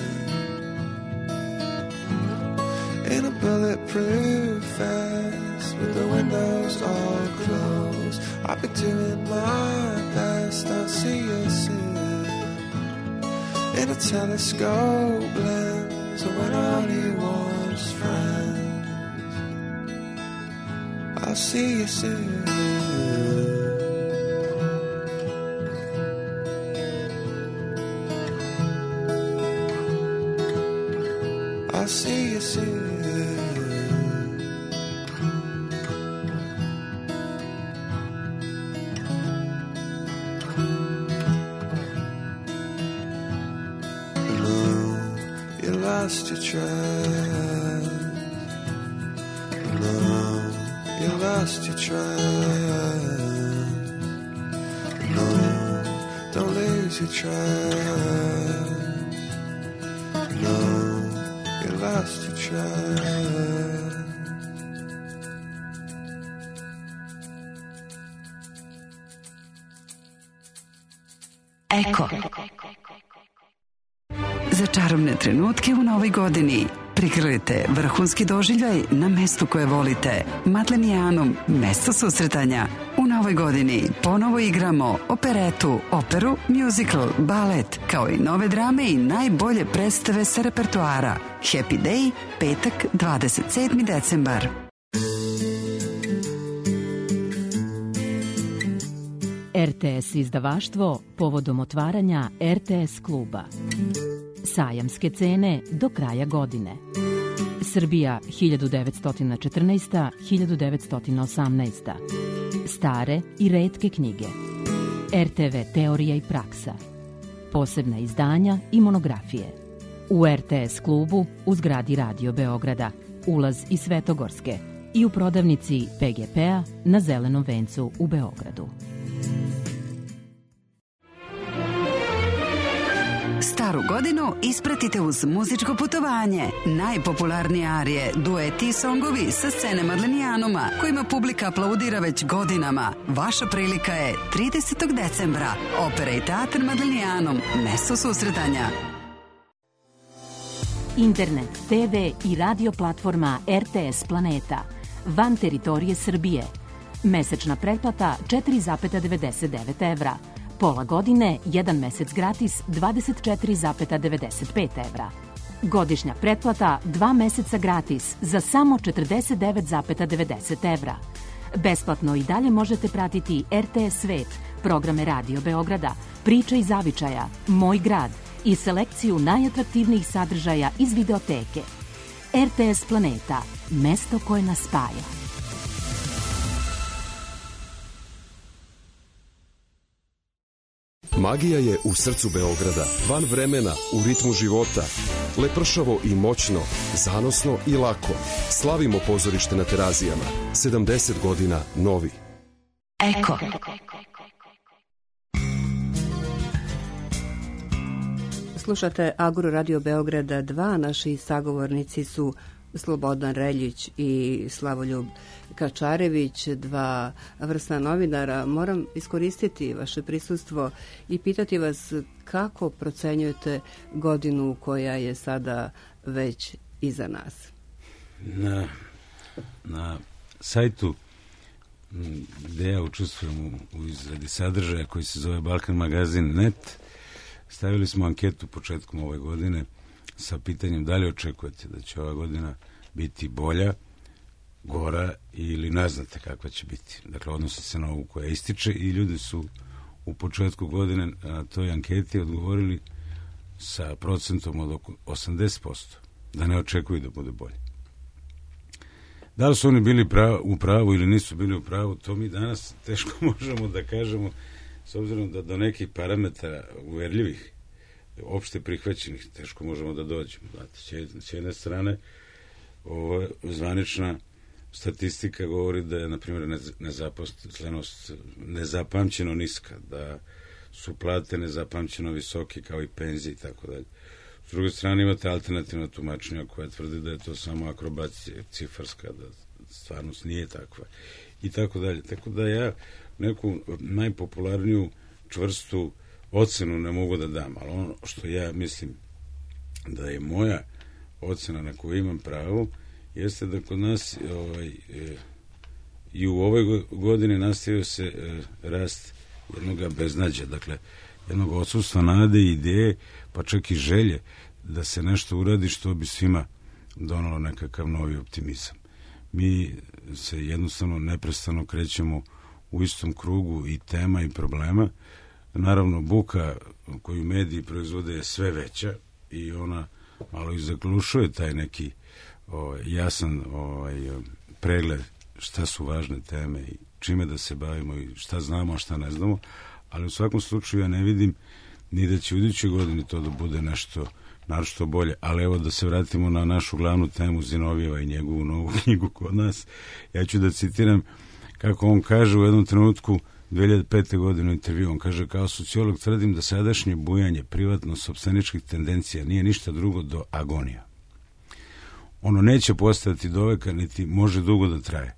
In a bulletproof vest with the windows all closed, I'll be doing my best, I'll see you soon. In a telescope lens, and when all you want's friends, I'll see you soon. I'll see you soon. Lost your trust. No, you lost your trust. No, don't lose your trust. No, you lost your trust. Eko. Za čarobne trenutke u novoj godini prigrlite vrhunski doživljaj na mestu koje volite. Madlenijanum, mesto susretanja. U novoj godini ponovo igramo operetu, operu, musical, balet, kao i nove drame i najbolje predstave sa repertoara. Happy Day, petak, dvadeset sedmi decembar. R T S izdavaštvo povodom otvaranja R T S kluba. Sajamske cene do kraja godine. Srbija hiljadu devetsto četrnaest. do hiljadu devetsto osamnaest. Stare i retke knjige. R T V teorija i praksa. Posebna izdanja i monografije. U R T S klubu u zgradi Radio Beograda, ulaz iz Svetogorske i u prodavnici P G P-a na Zelenom vencu u Beogradu. Staru godinu ispratite uz muzičko putovanje. Najpopularnije arije, dueti i songovi sa scene Madlenijanuma, kojima publika aplaudira već godinama. Vaša prilika je tridesetog decembra. Opera i teatr Madlenijanum, mesto susretanja. Internet, T V i radio platforma R T S Planeta. Van teritorije Srbije. Mesečna pretplata četiri zarez devedeset devet evra. Pola godine, jedan mesec gratis, dvadeset četiri zarez devedeset pet evra. Godišnja pretplata, dva meseca gratis, za samo četrdeset devet zarez devedeset evra. Besplatno i dalje možete pratiti R T S Svet, programe Radio Beograda, Priče iz zavičaja, Moj grad i selekciju najatraktivnijih sadržaja iz videoteke. R T S Planeta, mesto koje nas spaja. Magija je u srcu Beograda, van vremena, u ritmu života. Lepršavo i moćno, zanosno i lako. Slavimo pozorište na Terazijama. sedamdeset godina novi. Eko. Slušate Agro Radio Beograda dva. Naši sagovornici su Slobodan Reljić i Slavoljub Kačarević, dva vrsna novinara. Moram iskoristiti vaše prisustvo i pitati vas kako procenjujete godinu koja je sada već iza nas. Na, na sajtu gde ja učestvujem u, u izradi sadržaja koji se zove Balkan Magazin punto net stavili smo anketu početkom ove godine sa pitanjem da li očekujete da će ova godina biti bolja, gora ili ne znate kakva će biti. Dakle, odnosi se na ovu koja ističe i ljudi su u početku godine na toj anketi odgovorili sa procentom od oko osamdeset posto da ne očekuju da bude bolje. Da li su oni bili prav, u pravu ili nisu bili u pravu, to mi danas teško možemo da kažemo, s obzirom da do nekih parametara uverljivih, opšte prihvaćenih, teško možemo da dođemo. Znate, s jedne strane, ovo zvanična statistika govori da je, na primjer, nezaposlenost nezapamćeno niska, da su plate nezapamćeno visoke kao i penzije i tako dalje. S druge strane imate alternativna tumačenja koja tvrdi da je to samo akrobacija cifarska, da stvarnost nije takva i tako dalje. Tako da ja neku najpopularniju čvrstu ocenu ne mogu da dam, ali ono što ja mislim da je moja ocena na koju imam pravo jeste da kod nas ovaj, e, i u ovoj godini nastavio se e, rast jednog beznađa, dakle jednog odsustva nade i ideje, pa čak i želje da se nešto uradi što bi svima donalo nekakav novi optimizam. Mi se jednostavno neprestano krećemo u istom krugu i tema i problema. Naravno, buka koju mediji proizvode je sve veća i ona malo i zaglušuje taj neki ovaj, jasan ovaj, pregled šta su važne teme i čime da se bavimo i šta znamo, a šta ne znamo, ali u svakom slučaju ja ne vidim ni da će u idućoj godini to da bude nešto naročito bolje, ali evo da se vratimo na našu glavnu temu Zinovijeva i njegovu novu knjigu kod nas. Ja ću da citiram kako on kaže u jednom trenutku dve hiljade pete. godine u intervju, on kaže: kao sociolog tvrdim da sadašnje bujanje privatno-sopstveničkih tendencija nije ništa drugo do agonija. Ono neće postojati do veka, niti može dugo da traje.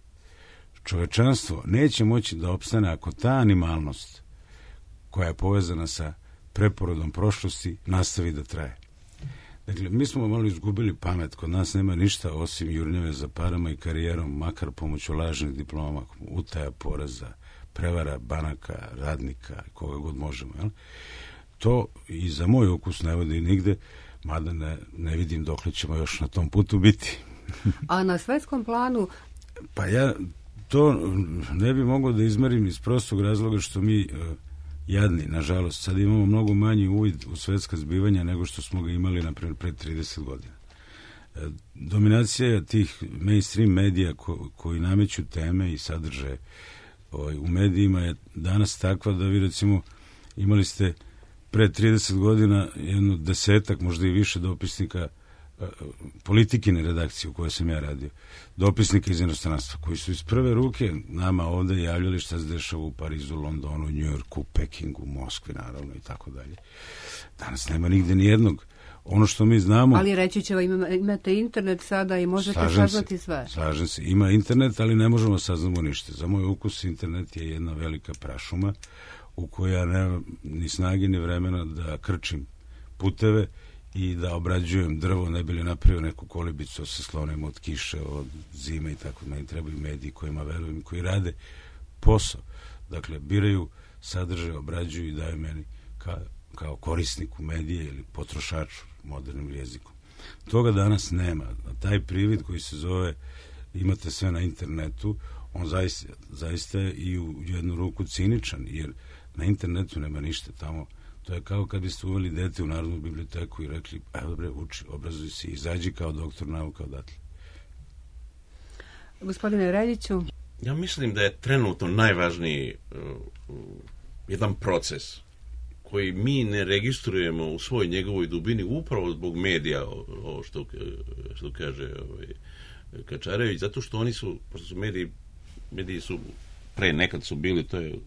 Čovečanstvo neće moći da opstane ako ta animalnost koja je povezana sa preporodom prošlosti nastavi da traje. Dakle, mi smo malo izgubili pamet, kod nas nema ništa osim jurnjave za parama i karijerom, makar pomoću lažnih diploma, utaja poreza, prevara banaka, radnika, koga god možemo. Jel? To i za moj ukus ne vodi nigde, mada ne, ne vidim dokle ćemo još na tom putu biti. A na svetskom planu? Pa ja to ne bi mogao da izmerim iz prostog razloga što mi uh, jadni, nažalost, sad imamo mnogo manji uvid u svetska zbivanja nego što smo ga imali, na primjer, pre trideset godina. Uh, dominacija tih mainstream medija ko, koji nameću teme i sadržaje ovaj, u medijima je danas takva da vi, recimo, imali ste pre trideset godina jedno desetak, možda i više dopisnika politikine redakcije u kojoj sam ja radio, dopisnika iz inostranstva, koji su iz prve ruke nama ovde javljali šta se dešava u Parizu, Londonu, Njujorku, Pekingu, Moskvi, naravno, i tako dalje. Danas nema nigde ni jednog. Ono što mi znamo... Ali reći će, imate internet sada i možete saznati sve. Slažem se. Ima internet, ali ne možemo saznamo ništa. Za moj ukus internet je jedna velika prašuma u koja nema ni snage ni vremena da krčim puteve i da obrađujem drvo, ne bi li napravio neku kolibicu sa slonem od kiše, od zime i tako. Meni trebaju mediji kojima verujem, koji rade posao. Dakle, biraju sadržaj, obrađuju i daju meni ka, kao korisniku medije ili potrošaču modernim jezikom. Toga danas nema. Taj privid koji se zove imate sve na internetu, on zaista, zaista je i u jednu ruku ciničan, jer na internetu nema ništa tamo. To je kao kad biste uveli dete u Narodnu biblioteku i rekli, evo dobre, uči, obrazuj se, izađi kao doktor nauka odatle. Gospodine Reljiću? Ja mislim da je trenutno najvažniji uh, jedan proces koji mi ne registrujemo u svoj njegovoj dubini upravo zbog medija, ovo što, što kaže ovaj, Kačarević, zato što oni su, pošto su mediji, mediji su pre nekad su bili, to je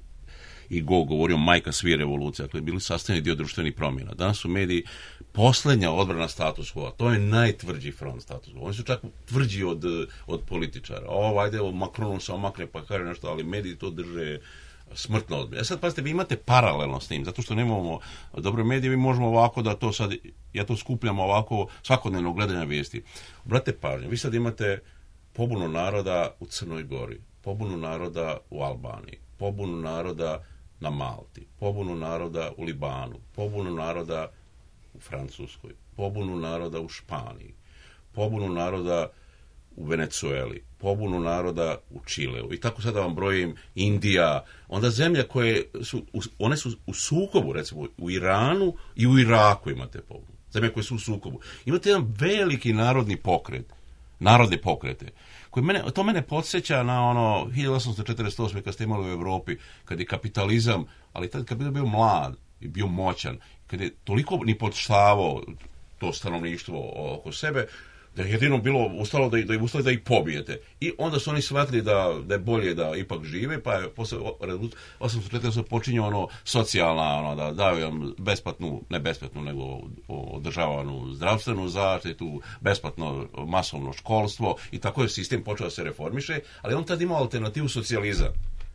i Go govorio, majka svi revolucija, dakle, bili sastavni dio društvenih promjena. Danas su mediji poslednja odbrana status quo, to je najtvrđi front status quo. Oni su čak tvrđi od, od političara. Ovo, ajde, Macronom se omakne pa kaže nešto, ali mediji to drže smrtno odbija. E sad, pazite, vi imate paralelno s tim, zato što nemamo dobre medije, mi možemo ovako da to sad, ja to skupljam ovako svakodnevno gledanja vijesti. Brate pažnje, vi sad imate pobunu naroda u Crnoj Gori, pobunu naroda u Albaniji, pobunu naroda na Malti, pobunu naroda u Libanu, pobunu naroda u Francuskoj, pobunu naroda u Španiji, pobunu naroda u Venecueli, pobunu naroda u Čileu i tako sada vam brojim, Indija, onda zemlje koje su, one su u sukobu, recimo u Iranu i u Iraku imate pobunu, zemlje koje su u sukobu. Imate jedan veliki narodni pokret, narodne pokrete, koji mene, to mene podsjeća na ono hiljadu osamsto četrdeset osme kad ste imali u Evropi, kad je kapitalizam, ali tad kad je bio mlad i bio moćan, kad je toliko ni podštavao to stanovništvo oko sebe, da je jedino bilo ustalo da, da ih ustali da ih pobijete. I onda su oni shvatili da, da je bolje da ipak žive, pa je posle osamsto četrdeset počinje ono socijalna, ono, da daju vam besplatnu, ne besplatnu, nego održavanu zdravstvenu zaštitu, besplatno masovno školstvo i tako je sistem počeo da se reformiše, ali on tad imao alternativu socijalizam.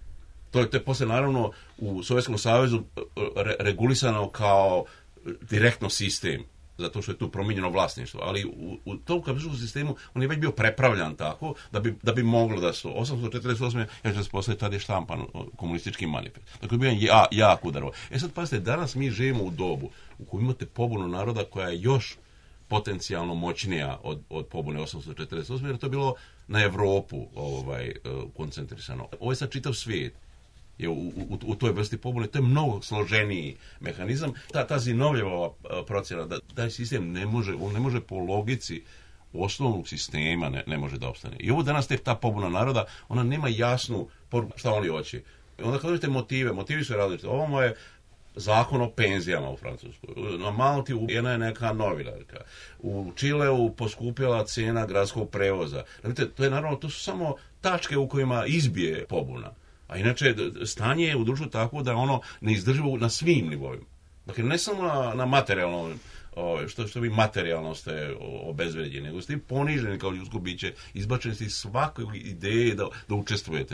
To je, to je posle naravno u Sovjetskom savezu re, regulisano kao direktno sistem, zato što je tu promijenjeno vlasništvo, ali u, u tom kapitalističkom sistemu on je već bio prepravljan tako da bi, da bi moglo da su osamsto četrdeset osme ja ću se poslije tada je štampan komunistički manifest. Dakle, bio je ja, jak udarova. E sad, pazite, danas mi živimo u dobu u kojoj imate pobunu naroda koja je još potencijalno moćnija od, od pobune osamsto četrdeset osme jer to je bilo na Evropu ovaj, koncentrisano. Ovo je sad čitav svijet. Je u, u, u toj vrsti pobune, to je mnogo složeniji mehanizam. Ta, ta Zinovljeva procjena da taj sistem ne može, on ne može po logici osnovnog sistema ne, ne može da opstane. I ovo danas te, ta pobuna naroda, ona nema jasnu poruku šta oni hoće. Onda kad vidite motive, motivi su različiti. Ovo je zakon o penzijama u Francuskoj. Na Malti jedna je neka novinarka. U Čileu poskupjela cena gradskog prevoza. Vidite, to je naravno, to su samo tačke u kojima izbije pobuna. A inače, stanje je u društvu tako da ono neizdrživo na svim nivoima. Dakle, ne samo na, na materijalnom, što, što vi materijalno ste obezvređeni, nego ste poniženi kao ljudsko biće, izbačeni ste iz svake ideje da, da učestvujete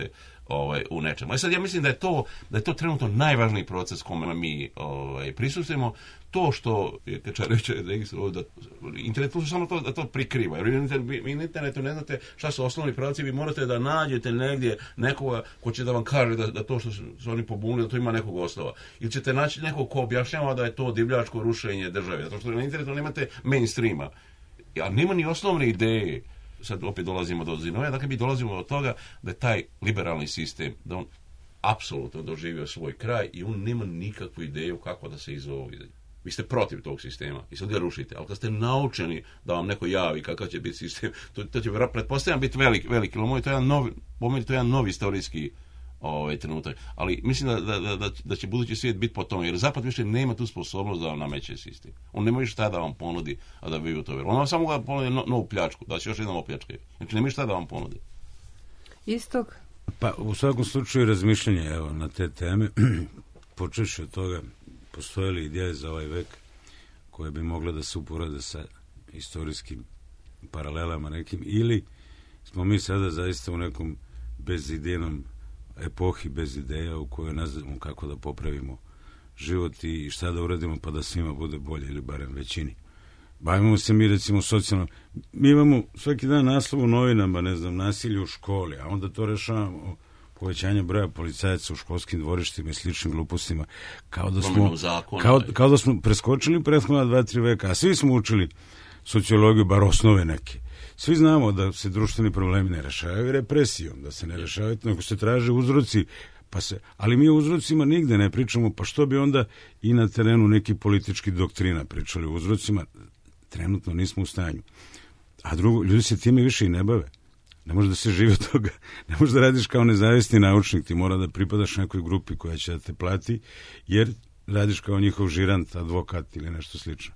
ovaj, u nečemu. E sad ja mislim da je to, da je to trenutno najvažniji proces kome mi ovaj, prisustujemo. To što, kad će reći da internet služi samo to da to prikriva. Jer vi na internetu ne znate šta su osnovni pravci, vi morate da nađete negdje nekoga ko će da vam kaže da, da to što su oni pobunili, da to ima nekog osnova. Ili ćete naći nekog ko objašnjava da je to divljačko rušenje države. Zato što na internetu nemate mainstreama. A nema ni osnovne ideje. Sad opet dolazimo do Zinoja, dakle mi dolazimo do toga da je taj liberalni sistem, da on apsolutno doživio svoj kraj i on nema nikakvu ideju kako da se iz ovog izađe. Vi ste protiv tog sistema i sad ga rušite, ali kad ste naučeni da vam neko javi kakav će biti sistem, to, to će pretpostavljam biti veliki, veliki, ali to je jedan novi, pomeni, to je jedan novi istorijski ovaj, trenutak. Ali mislim da, da, da, da će budući svijet biti po tome, jer Zapad više nema tu sposobnost da vam nameće sistem. On nema više šta da vam ponudi, a da vi u to vjeru. On vam samo da ponudi no, novu pljačku, da će još jednom opljačkaju. Znači nema šta da vam ponudi. Istog? Pa u svakom slučaju razmišljanje evo, na te teme, počeši od toga, postoje li ideje za ovaj vek koje bi mogle da se uporede sa istorijskim paralelama nekim, ili smo mi sada zaista u nekom bezidejnom epohi bez ideja u kojoj ne znamo kako da popravimo život i šta da uradimo pa da svima bude bolje ili barem većini. Bavimo se mi recimo socijalno, mi imamo svaki dan naslov u novinama, ne znam, nasilje u školi, a onda to rešavamo povećanje broja policajaca u školskim dvorištima i sličnim glupostima, kao da smo, kao, kao da smo preskočili prethodna dva, tri veka, a svi smo učili sociologiju, bar osnove neke. Svi znamo da se društveni problemi ne rešavaju represijom, da se ne rešavaju, nego se traže uzroci, pa se, ali mi o uzrocima nigde ne pričamo, pa što bi onda i na terenu neki politički doktrina pričali o uzrocima, trenutno nismo u stanju. A drugo, ljudi se time više i ne bave. Ne može da se živi od toga. Ne može da radiš kao nezavisni naučnik, ti mora da pripadaš nekoj grupi koja će da te plati, jer radiš kao njihov žirant, advokat ili nešto slično.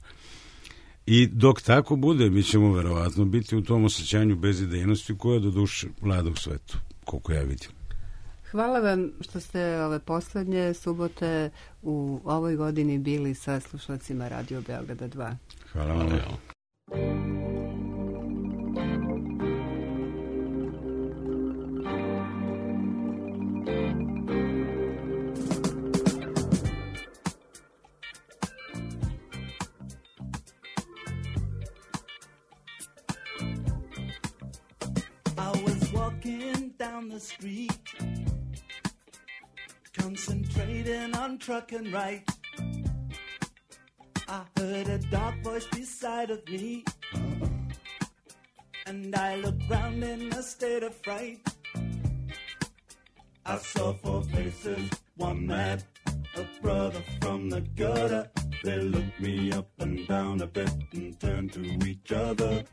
I dok tako bude, mi ćemo verovatno biti u tom osjećanju bezidejnosti koja do duše vlada u svetu, koliko ja vidim. Hvala vam što ste ove poslednje subote u ovoj godini bili sa slušalcima Radio Beograda dva. Hvala vam. Hvala. Down the street, concentrating on truck and right. I heard a dark voice beside of me, and I looked round in a state of fright. I saw four faces, one mad, a brother from the gutter. They looked me up and down a bit and turned to each other.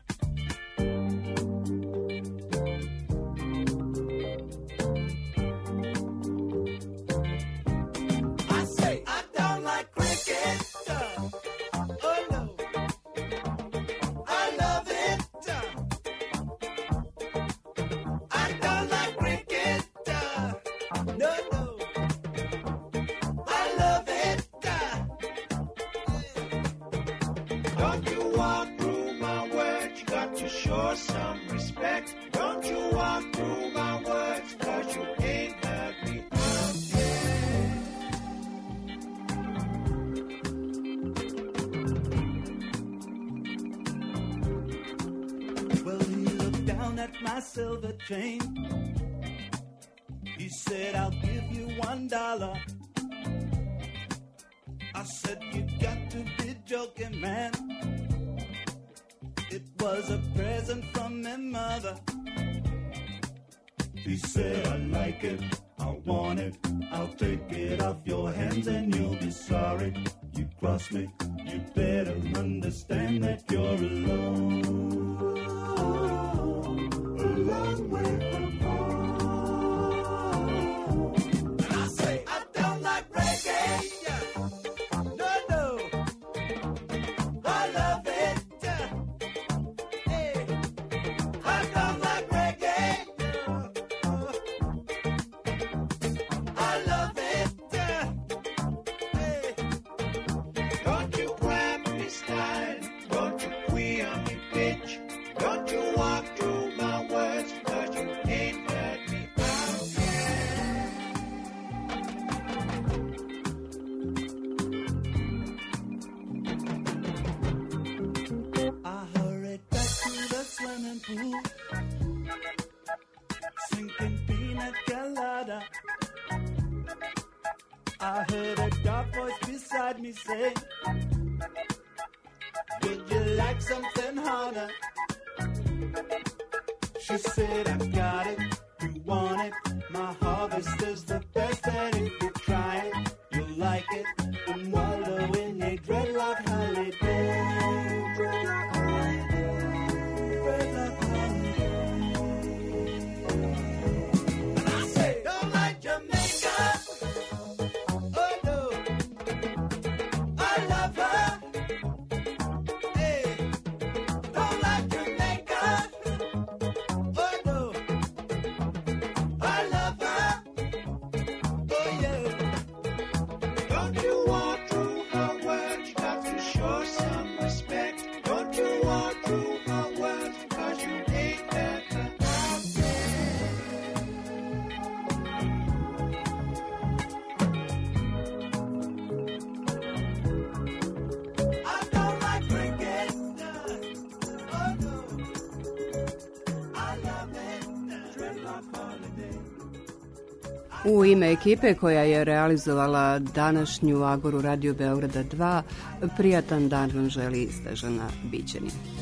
Silver chain. He said, I'll give you one dollar. I said, you got to be joking, man. It was a present from my mother. He said, I like it, I want it, I'll take it off your hands and you'll be sorry. You cross me, you better understand that you're alone. Long way from home. And I say, I don't like reggae. No, no. I love it. Hey. I don't like reggae. I love it. Hey. Don't you grab me style. Don't you queer me bitch. Don't you walk through my words, cause you drinking pina colada. I heard a dark voice beside me say, would you like something harder? She said, I got it, you want it. My harvest is the best, and if you try it, you'll like it. And wallow in a dreadlock holiday. Dreadlock holiday. Dreadlock holiday. And I say, don't like Jamaica. Oh no, I love her. Hey, don't like Jamaica. Oh no, I love her. Oh yeah. Don't you walk through her words, you got to show some respect. Don't you walk through her words, cause you ain't better out there. I don't like cricket. Oh no, I love it. Dreadlock holiday. U ime ekipe koja je realizovala današnju Agoru Radio Beograda dva, prijatan dan vam želi Snežana Bićanin.